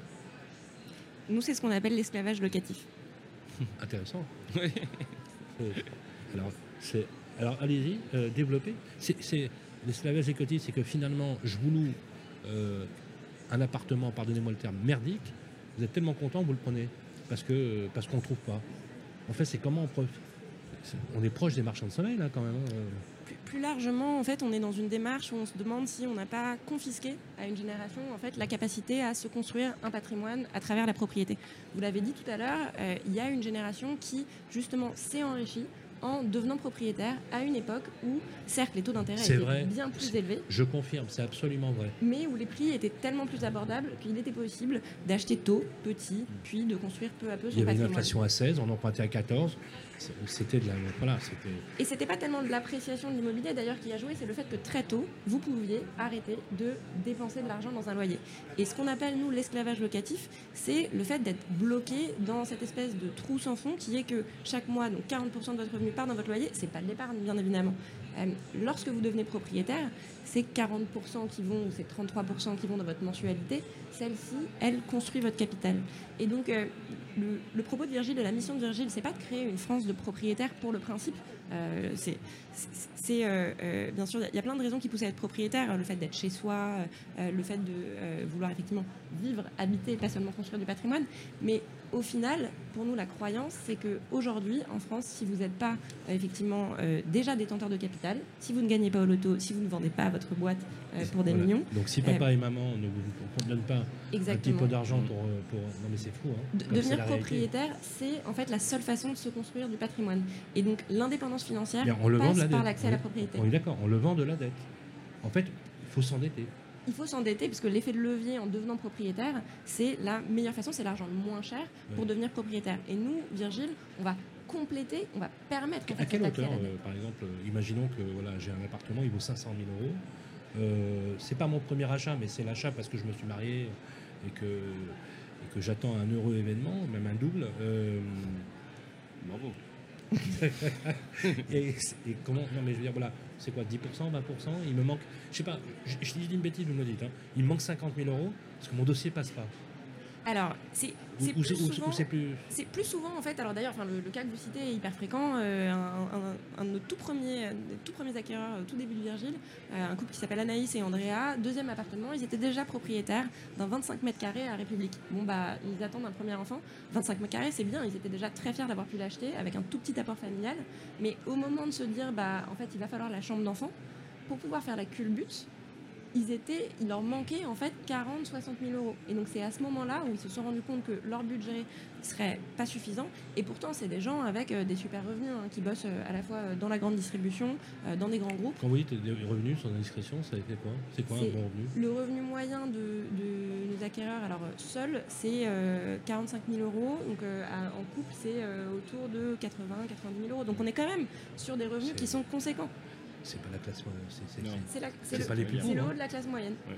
Nous, c'est ce qu'on appelle l'esclavage locatif. Intéressant. Oui. C'est- Alors, c'est, alors allez-y, euh, développez. C'est, c'est, l'esclavage écotique, c'est que finalement, je vous loue euh, un appartement, pardonnez-moi le terme, merdique. Vous êtes tellement content, vous le prenez. Parce, que, parce qu'on ne trouve pas. En fait, c'est comment on, prof... c'est- on est proche des marchands de sommeil, là, quand même. hein, euh. Plus, plus largement, en fait, on est dans une démarche où on se demande si on n'a pas confisqué à une génération en fait, la capacité à se construire un patrimoine à travers la propriété. Vous l'avez dit tout à l'heure, euh, il y a une génération qui, justement, s'est enrichie en devenant propriétaire à une époque où, certes, les taux d'intérêt C'est étaient vrai. bien plus élevés, Je confirme, c'est absolument vrai. mais où les prix étaient tellement plus abordables qu'il était possible d'acheter tôt, petit, puis de construire peu à peu Il son y avait une patrimoine. inflation à seize, on empruntait à quatorze. C'est- C'était de la. Voilà, c'était. Et c'était pas tellement de l'appréciation de l'immobilier d'ailleurs qui a joué, c'est le fait que très tôt, vous pouviez arrêter de dépenser de l'argent dans un loyer. Et ce qu'on appelle, nous, l'esclavage locatif, c'est le fait d'être bloqué dans cette espèce de trou sans fond qui est que chaque mois, donc quarante pour cent de votre revenu part dans votre loyer, c'est pas de l'épargne, bien évidemment. Euh, lorsque vous devenez propriétaire, c'est quarante pour cent qui vont, ou c'est trente-trois pour cent qui vont dans votre mensualité, celle-ci, elle construit votre capital. Et donc, euh, le, le propos de Virgile, de la mission de Virgile, c'est pas de créer une France de propriétaires pour le principe. Euh, c'est, c'est, c'est, euh, euh, bien sûr, il y a plein de raisons qui poussent à être propriétaire. Le fait d'être chez soi, euh, le fait de euh, vouloir effectivement vivre, habiter, pas seulement construire du patrimoine. Mais au final, pour nous, la croyance, c'est qu'aujourd'hui, en France, si vous n'êtes pas euh, effectivement euh, déjà détenteur de capital, si vous ne gagnez pas au loto, si vous ne vendez pas votre boîte euh, pour des Voilà. millions, Donc si papa et maman ne vous donnent pas un petit exactement. pot d'argent pour, euh, pour. Non, mais c'est fou. Hein. De- Comme c'est devenir la réalité. propriétaire, c'est en fait la seule façon de se construire du patrimoine. Et donc l'indépendance financière Bien, on le vend passe de la par dette. l'accès à On la est- propriété. On est d'accord, on le vend de la dette. En fait, il faut s'endetter. Il faut s'endetter parce que l'effet de levier en devenant propriétaire, c'est la meilleure façon, c'est l'argent le moins cher pour Ouais. devenir propriétaire. Et nous, Virgile, on va compléter, on va permettre en À fait, quelle cet accès hauteur, à la dette. euh, par exemple, euh, imaginons que voilà, j'ai un appartement, il vaut cinq cent mille euros. Euh, c'est pas mon premier achat, mais c'est l'achat parce que je me suis marié et que, et que j'attends un heureux événement, même un double. Euh, Bravo. et, et comment non mais je veux dire voilà, c'est quoi, dix pour cent, vingt pour cent, il me manque, je sais pas, je, je dis une bêtise, vous me le dites, hein, il me manque cinquante mille euros parce que mon dossier passe pas. Alors, c'est Ou, c'est ou plus, c'est- ou- souvent- ou c'est plus. c'est plus souvent, en fait, alors d'ailleurs, enfin, le, le cas que vous citez est hyper fréquent. Euh, un, un- un de nos tout premiers, un des tout premiers acquéreurs au tout début de Virgile, euh, un couple qui s'appelle Anaïs et Andrea, deuxième appartement, ils étaient déjà propriétaires d'un vingt-cinq mètres carrés à République. Bon, bah, ils attendent un premier enfant. vingt-cinq mètres carrés, c'est bien, ils étaient déjà très fiers d'avoir pu l'acheter avec un tout petit apport familial. Mais au moment de se dire, bah, en fait, il va falloir la chambre d'enfant, pour pouvoir faire la culbute, ils étaient, il leur manquait en fait quarante, soixante mille euros. Et donc c'est à ce moment-là où ils se sont rendus compte que leur budget serait pas suffisant. Et pourtant, c'est des gens avec euh, des super revenus hein, qui bossent euh, à la fois euh, dans la grande distribution, euh, dans des grands groupes. Quand vous dites des revenus sans indiscrétion, ça a été quoi? C'est quoi un C'est- bon revenu? Le revenu moyen de, de nos acquéreurs, alors euh, seul, c'est euh, quarante-cinq mille euros. Donc euh, à- en couple, c'est euh, autour de quatre-vingts, quatre-vingt-dix mille euros. Donc on est quand même sur des revenus C'est- qui sont conséquents. C'est pas la classe moyenne, c'est c'est- Non. C'est la- c'est c'est le, pas les plus c'est le pauvres, haut hein. de la classe moyenne. Ouais.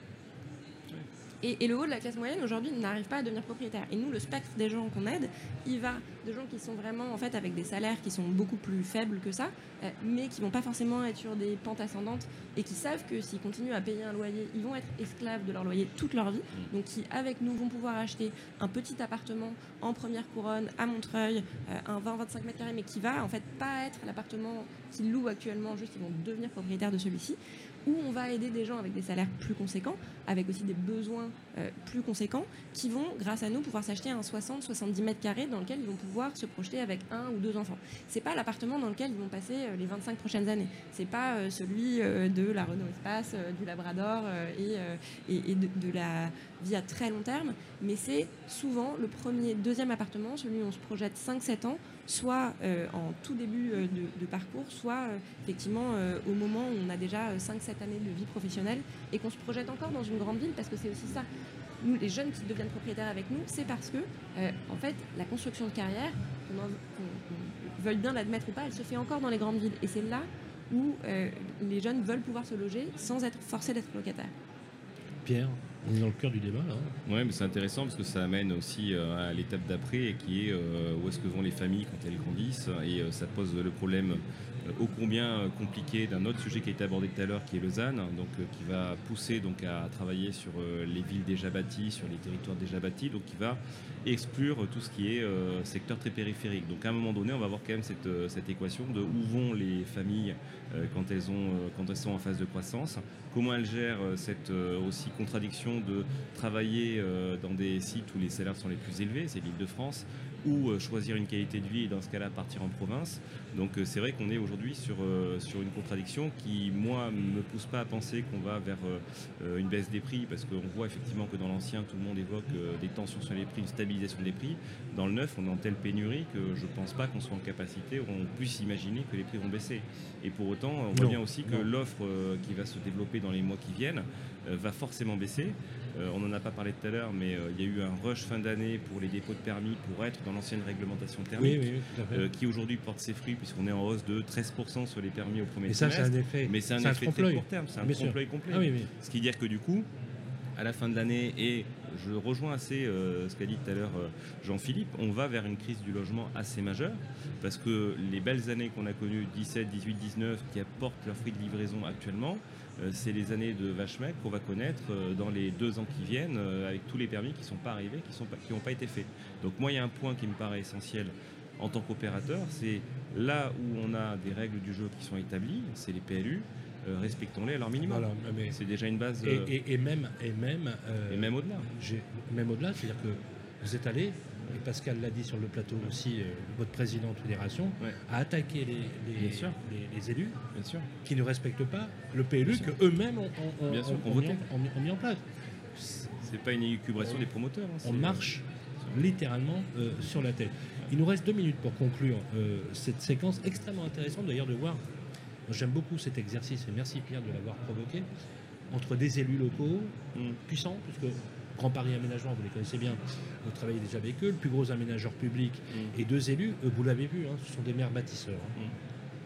Et, et le haut de la classe moyenne aujourd'hui n'arrive pas à devenir propriétaire. Et nous, le spectre des gens qu'on aide, il va de gens qui sont vraiment en fait avec des salaires qui sont beaucoup plus faibles que ça, euh, mais qui vont pas forcément être sur des pentes ascendantes et qui savent que s'ils continuent à payer un loyer, ils vont être esclaves de leur loyer toute leur vie. Donc qui avec nous vont pouvoir acheter un petit appartement en première couronne à Montreuil, euh, un vingt à vingt-cinq mètres carrés, mais qui va en fait pas être l'appartement qu'ils louent actuellement, juste ils vont devenir propriétaires de celui-ci. Où on va aider des gens avec des salaires plus conséquents, avec aussi des besoins euh, plus conséquents, qui vont, grâce à nous, pouvoir s'acheter un soixante à soixante-dix mètres carrés dans lequel ils vont pouvoir se projeter avec un ou deux enfants. C'est pas l'appartement dans lequel ils vont passer euh, les vingt-cinq prochaines années. C'est pas euh, celui euh, de la Renault Espace, euh, du Labrador euh, et, euh, et, et de, de la vie à très long terme, mais c'est souvent le premier, deuxième appartement, celui où on se projette cinq à sept ans, soit euh, en tout début euh, de, de parcours, soit euh, effectivement euh, au moment où on a déjà cinq à sept années de vie professionnelle et qu'on se projette encore dans une grande ville, parce que c'est aussi ça. Nous, les jeunes qui deviennent propriétaires avec nous, c'est parce que, euh, en fait, la construction de carrière, qu'on en- qu'on- qu'on veuille bien l'admettre ou pas, elle se fait encore dans les grandes villes. Et c'est là où euh, les jeunes veulent pouvoir se loger sans être forcés d'être locataires. Pierre, on est dans le cœur du débat là. Ouais, mais c'est intéressant parce que ça amène aussi euh, à l'étape d'après, et qui est euh, où est-ce que vont les familles quand elles grandissent, et euh, ça pose le problème euh, ô combien euh, compliqué d'un autre sujet qui a été abordé tout à l'heure, qui est Lausanne, donc euh, qui va pousser donc à travailler sur euh, les villes déjà bâties, sur les territoires déjà bâtis, donc qui va exclure tout ce qui est euh, secteur très périphérique. Donc à un moment donné, on va voir quand même cette, euh, cette équation de où vont les familles euh, quand elles ont euh, quand elles sont en phase de croissance, comment elles gèrent euh, cette euh, aussi contradiction de travailler euh, dans des sites où les salaires sont les plus élevés, c'est l'Île-de-France, ou euh, choisir une qualité de vie et dans ce cas-là partir en province. Donc euh, c'est vrai qu'on est aujourd'hui sur, euh, sur une contradiction qui, moi, me pousse pas à penser qu'on va vers euh, une baisse des prix, parce qu'on voit effectivement que dans l'ancien, tout le monde évoque euh, des tensions sur les prix, une stabilisation des prix. Dans le neuf, on est en telle pénurie que je pense pas qu'on soit en capacité, ou on puisse imaginer que les prix vont baisser. Et pour autant, on voit Non, bien aussi que non. l'offre euh, qui va se développer dans les mois qui viennent euh, va forcément baisser. Euh, on n'en a pas parlé tout à l'heure, mais euh, il y a eu un rush fin d'année pour les dépôts de permis pour être dans l'ancienne réglementation thermique, Oui, oui, oui, tout à fait. euh, qui aujourd'hui porte ses fruits puisqu'on est en hausse de treize pour cent sur les permis au premier Et ça, c'est trimestre. un effet. Mais c'est un c'est un effet très trompe-l'œil. court terme, c'est un Bien sûr. trompe-l'œil complet. Ah oui, oui. Ce qui veut dire que du coup, à la fin de l'année, et je rejoins assez euh, ce qu'a dit tout à l'heure euh, Jean-Philippe, on va vers une crise du logement assez majeure, parce que les belles années qu'on a connues, dix-sept, dix-huit, dix-neuf, qui apportent leurs fruits de livraison actuellement, euh, c'est les années de vache maigre qu'on va connaître euh, dans les deux ans qui viennent, euh, avec tous les permis qui ne sont pas arrivés, qui sont pas, qui n'ont pas été faits. Donc moi, il y a un point qui me paraît essentiel en tant qu'opérateur, c'est là où on a des règles du jeu qui sont établies, c'est les P L U, euh, respectons-les à leur minimum. Voilà, mais- C'est déjà une base, Et, euh, et- et même, et même, euh, et même au-delà. j'ai- même au-delà, c'est-à-dire que vous êtes allé, et Pascal l'a dit sur le plateau aussi, euh, votre président de fédération, Ouais. a attaqué les, les- Bien sûr. les- les élus Bien sûr. qui ne respectent pas le P L U Bien sûr. qu'eux-mêmes ont, ont- ont- Bien sûr, ont- qu'on ont mis, votait. en, ont mis- ont mis en place. C'est pas une élucubration des promoteurs. hein, On c'est- marche littéralement euh, sur la tête. Il nous reste deux minutes pour conclure euh, cette séquence extrêmement intéressante d'ailleurs de voir. Moi, j'aime beaucoup cet exercice et merci Pierre de l'avoir provoqué entre des élus locaux Mm. puissants, puisque Grand Paris Aménagement, vous les connaissez bien, vous travaillez déjà avec eux, le plus gros aménageur public Mm. et deux élus, euh, vous l'avez vu, hein, ce sont des maires bâtisseurs. hein. Mm.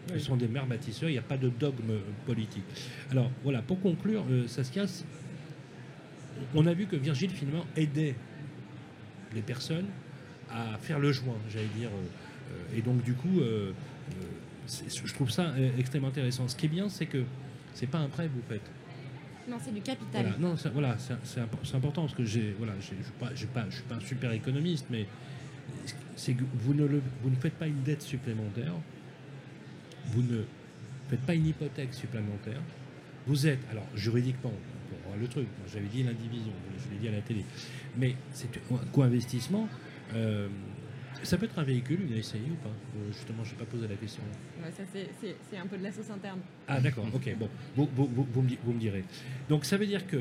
Ce sont des maires bâtisseurs, il n'y a pas de dogme politique. Alors voilà, pour conclure, euh, Saskia, on a vu que Virgile finalement aidait les personnes à faire le joint, j'allais dire. Euh, et donc du coup, euh, euh, je trouve ça extrêmement intéressant. Ce qui est bien, c'est que c'est pas un prêt que vous faites. Non, c'est du capital. Voilà, non, ça, voilà, c'est, c'est, c'est important parce que j'ai, voilà, j'ai, je ne suis, suis pas un super économiste, mais c'est que vous ne, le, vous ne faites pas une dette supplémentaire, vous ne faites pas une hypothèque supplémentaire. Vous êtes, alors juridiquement, pour voir le truc, moi, j'avais dit l'indivision, je l'ai dit à la télé, mais c'est un co-investissement. Euh, ça peut être un véhicule, une S C I ou pas euh, Justement, je n'ai pas posé la question. Ouais, ça, c'est, c'est, c'est un peu de la sauce interne. Ah d'accord, ok, bon, vous, vous, vous, vous, me, vous me direz. Donc ça veut dire que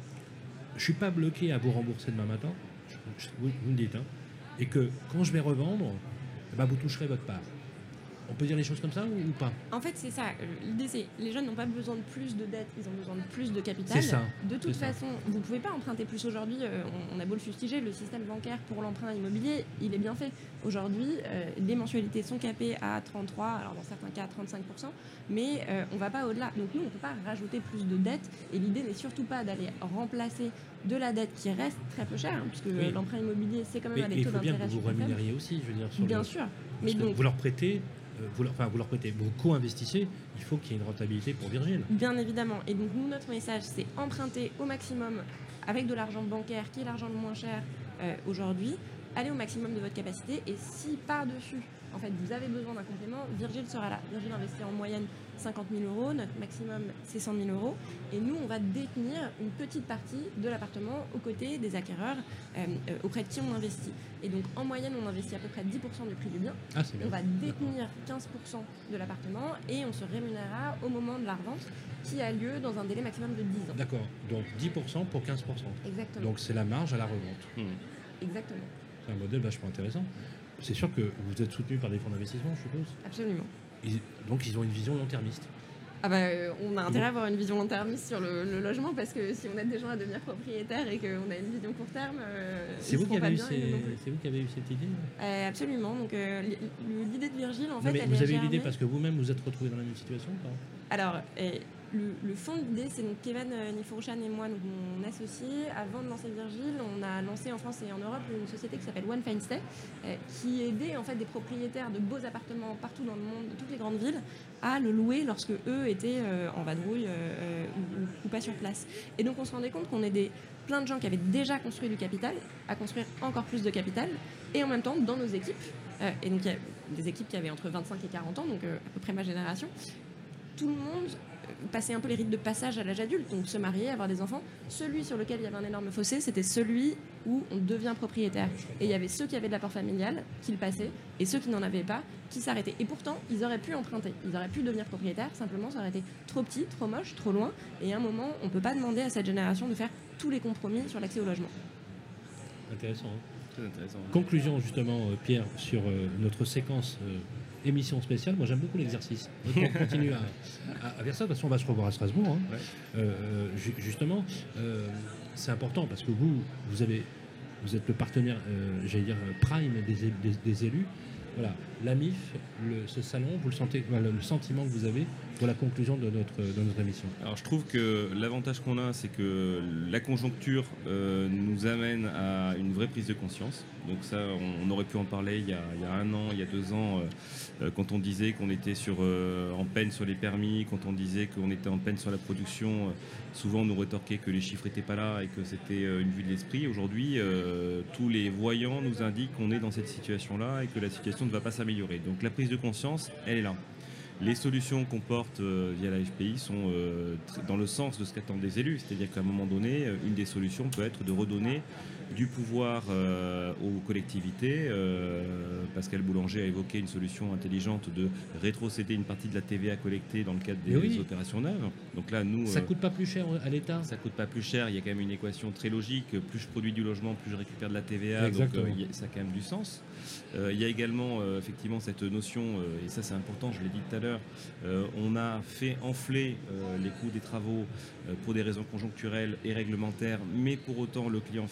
je ne suis pas bloqué à vous rembourser demain matin, je, je, vous, vous me dites, hein, et que quand je vais revendre, bah, vous toucherez votre part. On peut dire les choses comme ça ou, ou pas? En fait, c'est ça. L'idée, c'est les jeunes n'ont pas besoin de plus de dettes, ils ont besoin de plus de capital. C'est ça. De toute c'est façon, ça. Vous ne pouvez pas emprunter plus aujourd'hui. Euh, on, on a beau le fustiger, le système bancaire pour l'emprunt immobilier, il est bien fait. Aujourd'hui, euh, les mensualités sont capées à trente-trois, alors dans certains cas à trente-cinq pour cent, mais euh, on ne va pas au-delà. Donc nous, on ne peut pas rajouter plus de dettes. Et l'idée n'est surtout pas d'aller remplacer de la dette qui reste très peu chère, hein, puisque oui. l'emprunt immobilier, c'est quand même mais, à des taux d'intérêt. Il faut bien que vous vous rémunériez aussi, je veux dire. Sur bien le... sûr. Mais donc, vous leur prêtez. Vous leur, enfin, vous leur prêtez, vous co-investissez, il faut qu'il y ait une rentabilité pour Virgile. Bien évidemment. Et donc, nous, notre message, c'est emprunter au maximum avec de l'argent bancaire, qui est l'argent le moins cher euh, aujourd'hui. Allez au maximum de votre capacité. Et si par-dessus, en fait, vous avez besoin d'un complément, Virgile sera là. Virgile investit en moyenne cinquante mille euros. Notre maximum, c'est cent mille euros. Et nous, on va détenir une petite partie de l'appartement aux côtés des acquéreurs euh, euh, auprès de qui on investit. Et donc, en moyenne, on investit à peu près dix pour cent du prix du bien. Ah, c'est bien. On va détenir quinze pour cent de l'appartement et on se rémunérera au moment de la revente qui a lieu dans un délai maximum de dix ans. D'accord. Donc, dix pour cent pour quinze pour cent. Exactement. Donc, c'est la marge à la revente. Mmh. Exactement. C'est un modèle vachement intéressant. C'est sûr que vous êtes soutenu par des fonds d'investissement, je suppose. Absolument. Ils, donc, ils ont une vision long-termiste. Ah bah, euh, on a intérêt à avoir une vision long-termiste sur le, le logement parce que si on aide des gens à devenir propriétaires et qu'on a une vision court terme, euh, c'est, vous qui avez eu ces... c'est vous qui avez eu cette idée euh, Absolument. Donc euh, l'idée de Virgile, en non, fait, mais elle vous est avez eu germée... l'idée parce que vous-même vous êtes retrouvé dans la même situation ou pas? Alors, et, le, le fond de l'idée, c'est donc Kevin Nifourchan et moi, donc mon associé. Avant de lancer Virgile, on a lancé en France et en Europe une société qui s'appelle One Fine Stay, euh, qui aidait en fait des propriétaires de beaux appartements partout dans le monde, de toutes les grandes villes, à le louer lorsque eux étaient euh, en vadrouille euh, ou, ou pas sur place. Et donc on se rendait compte qu'on aidait plein de gens qui avaient déjà construit du capital à construire encore plus de capital, et en même temps dans nos équipes, euh, et donc il y a des équipes qui avaient entre vingt-cinq et quarante ans, donc euh, à peu près ma génération, tout le monde passer un peu les rites de passage à l'âge adulte, donc se marier, avoir des enfants. Celui sur lequel il y avait un énorme fossé, c'était celui où on devient propriétaire. Et il y avait ceux qui avaient de l'apport familial, qui le passaient, et ceux qui n'en avaient pas, qui s'arrêtaient. Et pourtant, ils auraient pu emprunter, ils auraient pu devenir propriétaires, simplement ça aurait été trop petit, trop moche, trop loin, et à un moment, on ne peut pas demander à cette génération de faire tous les compromis sur l'accès au logement. Intéressant, hein. Très intéressant. Conclusion justement, euh, Pierre, sur euh, notre séquence euh, émission spéciale. Moi, j'aime beaucoup l'exercice. Donc, on continue à, à, à faire ça. De toute façon, on va se revoir à Strasbourg. Hein. Ouais. Euh, ju- justement, euh, c'est important parce que vous, vous, avez, vous êtes le partenaire, euh, j'allais dire, prime des, des, des élus. Voilà, la M I F, le, ce salon, vous le sentez, voilà, le sentiment que vous avez pour la conclusion de notre, de notre émission. Alors je trouve que l'avantage qu'on a, c'est que la conjoncture euh, nous amène à une vraie prise de conscience. Donc ça, on, on aurait pu en parler il y a, il y a un an, il y a deux ans, euh, euh, quand on disait qu'on était sur, euh, en peine sur les permis, quand on disait qu'on était en peine sur la production. Euh, souvent on nous rétorquait que les chiffres n'étaient pas là et que c'était euh, une vue de l'esprit. Aujourd'hui, euh, tous les voyants nous indiquent qu'on est dans cette situation-là et que la situation ne va pas s'améliorer. Donc la prise de conscience, elle est là. Les solutions qu'on porte euh, via la F P I sont euh, tr- dans le sens de ce qu'attendent les élus. C'est-à-dire qu'à un moment donné, euh, une des solutions peut être de redonner du pouvoir euh, aux collectivités. Euh, Pascal Boulanger a évoqué une solution intelligente de rétrocéder une partie de la T V A collectée dans le cadre des oui. opérations neuves. Donc là, nous, Ça euh, coûte pas plus cher à l'État? ça coûte pas plus cher. Il y a quand même une équation très logique. Plus je produis du logement, plus je récupère de la T V A. Exactement. Donc euh, y a- ça a quand même du sens. Euh, il y a également euh, effectivement cette notion, euh, et ça c'est important, je l'ai dit tout à l'heure, euh, on a fait enfler euh, les coûts des travaux euh, pour des raisons conjoncturelles et réglementaires, mais pour autant le client final n'en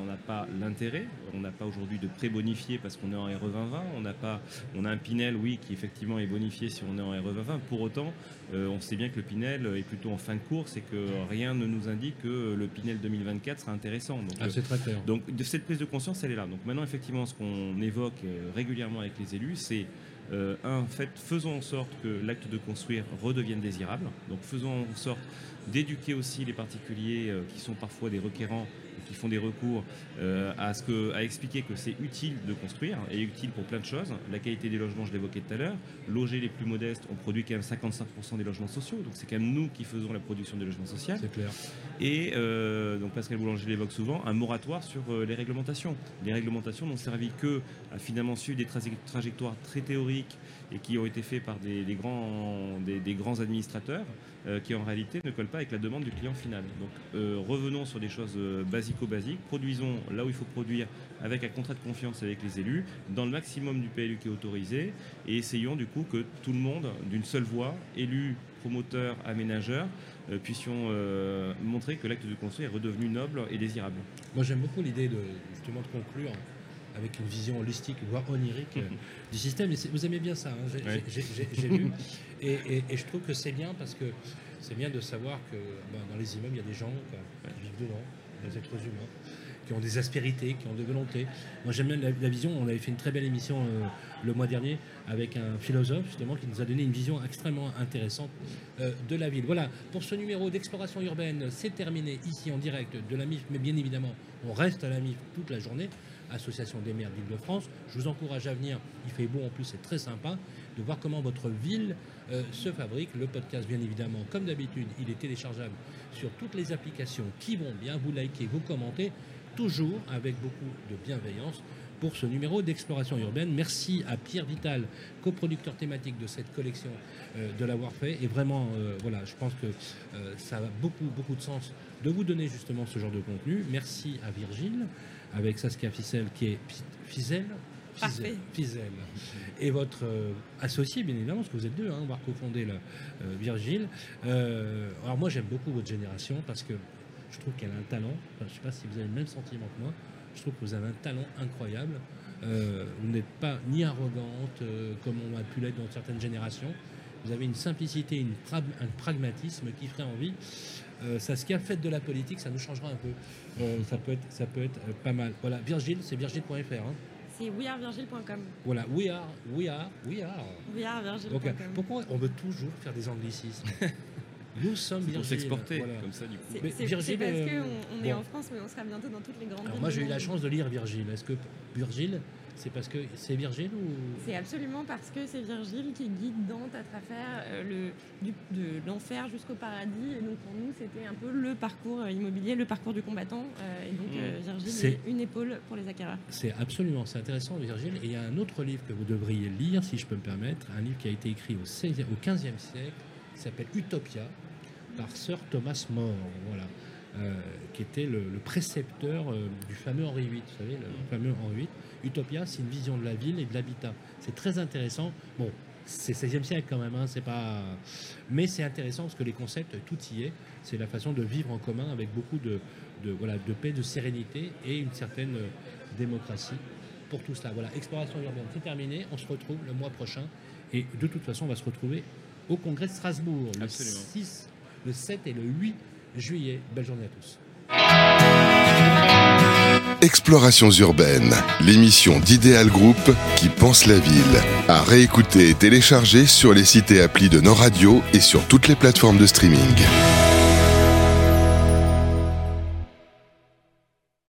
n'a pas l'intérêt. On n'a pas aujourd'hui de pré bonifié parce qu'on est en R E vingt vingt. On n'a pas, on a un Pinel, oui, qui effectivement est bonifié si on est en R E vingt vingt. Pour autant, euh, on sait bien que le Pinel est plutôt en fin de course et que rien ne nous indique que le Pinel deux mille vingt-quatre sera intéressant. Donc, ah, c'est très clair. Donc de cette prise de conscience, elle est là. Donc maintenant, effectivement, ce qu'on évoque euh, régulièrement avec les élus, c'est euh, un fait, faisons en sorte que l'acte de construire redevienne désirable. Donc faisons en sorte d'éduquer aussi les particuliers euh, qui sont parfois des requérants, qui font des recours, euh, à, ce que, à expliquer que c'est utile de construire et utile pour plein de choses. La qualité des logements, je l'évoquais tout à l'heure. Loger les plus modestes, on produit quand même cinquante-cinq pour cent des logements sociaux. Donc c'est quand même nous qui faisons la production des logements sociaux. C'est clair. Et euh, donc Pascal Boulanger l'évoque souvent, un moratoire sur euh, les réglementations. Les réglementations n'ont servi que à finalement suivre des tra- trajectoires très théoriques et qui ont été faits par des, des, grands, des, des grands administrateurs euh, qui en réalité ne collent pas avec la demande du client final. Donc euh, revenons sur des choses euh, basico-basiques, produisons là où il faut produire avec un contrat de confiance avec les élus, dans le maximum du P L U qui est autorisé, et essayons du coup que tout le monde, d'une seule voix, élus, promoteurs, aménageurs, euh, puissions euh, montrer que l'acte de construire est redevenu noble et désirable. Moi j'aime beaucoup l'idée de, justement de conclure avec une vision holistique, voire onirique euh, du système. Et vous aimez bien ça, hein, j'ai, ouais. j'ai, j'ai, j'ai lu. Et, et, et je trouve que c'est bien parce que c'est bien de savoir que ben, dans les immeubles, il y a des gens quoi, qui vivent dedans, des êtres humains, qui ont des aspérités, qui ont des volontés. Moi j'aime bien la, la vision. On avait fait une très belle émission euh, le mois dernier avec un philosophe justement qui nous a donné une vision extrêmement intéressante euh, de la ville. Voilà, pour ce numéro d'exploration urbaine, c'est terminé ici en direct de la M I F, mais bien évidemment, on reste à la M I F toute la journée. Association des maires d'Île-de-France. Je vous encourage à venir, il fait beau en plus, c'est très sympa, de voir comment votre ville euh, se fabrique. Le podcast, bien évidemment, comme d'habitude, il est téléchargeable sur toutes les applications qui vont bien. Vous likez, vous commentez, toujours avec beaucoup de bienveillance pour ce numéro d'Exploration urbaine. Merci à Pierre Vital, coproducteur thématique de cette collection, euh, de l'avoir fait. Et vraiment, euh, voilà, je pense que euh, ça a beaucoup, beaucoup de sens de vous donner justement ce genre de contenu. Merci à Virgile, avec Saskia Ficelle, qui est Fizelle, Parfait. Fizelle, et votre euh, associé, bien évidemment, parce que vous êtes deux, hein, on va cofonder le, euh, Virgile. Euh, alors moi, j'aime beaucoup votre génération, parce que je trouve qu'elle a un talent. Enfin, je ne sais pas si vous avez le même sentiment que moi. Je trouve que vous avez un talent incroyable. Euh, vous n'êtes pas ni arrogante, euh, comme on a pu l'être dans certaines générations. Vous avez une simplicité, une pra- un pragmatisme qui ferait envie. Euh, Saskia, faites de la politique, ça nous changera un peu. Euh, ça peut être, ça peut être euh, pas mal. Voilà, Virgile, c'est virgile point f r. Hein. C'est we are virgile point com. Voilà, we are, we are, we are. we are virgile Donc, point com. pourquoi on veut toujours faire des anglicismes? Nous sommes C'est pour Virgile. s'exporter, Voilà. comme ça, du coup. C'est, Mais c'est, Virgile, c'est parce euh, qu'on on est bon. en France, mais on sera bientôt dans toutes les grandes Alors villes moi, du j'ai eu la monde. chance de lire Virgile. Est-ce que Virgile, c'est parce que c'est Virgile ou... C'est absolument parce que c'est Virgile qui guide Dante à travers euh, le, du, de l'enfer jusqu'au paradis. Et donc pour nous, c'était un peu le parcours euh, immobilier, le parcours du combattant. Euh, et donc euh, Virgile C'est- est une épaule pour les acquéreurs. C'est absolument, c'est intéressant, Virgile. Et il y a un autre livre que vous devriez lire, si je peux me permettre, un livre qui a été écrit au, seizième, au quinzième siècle, qui s'appelle Utopia, par Sir Thomas More, voilà, euh, qui était le, le précepteur euh, du fameux Henri huit, vous savez, le fameux Henri huit. Utopia, c'est une vision de la ville et de l'habitat. C'est très intéressant. Bon, c'est seizième siècle quand même, hein, c'est pas... mais c'est intéressant parce que les concepts, tout y est. C'est la façon de vivre en commun avec beaucoup de, de, voilà, de paix, de sérénité et une certaine euh, démocratie pour tout cela. Voilà, exploration urbaine, c'est terminé. On se retrouve le mois prochain et de toute façon, on va se retrouver au congrès de Strasbourg le Absolument. six, le sept et le huit juillet. Belle journée à tous. Explorations urbaines, l'émission d'Idéal Group qui pense la ville. À réécouter et télécharger sur les sites et applis de nos radios et sur toutes les plateformes de streaming.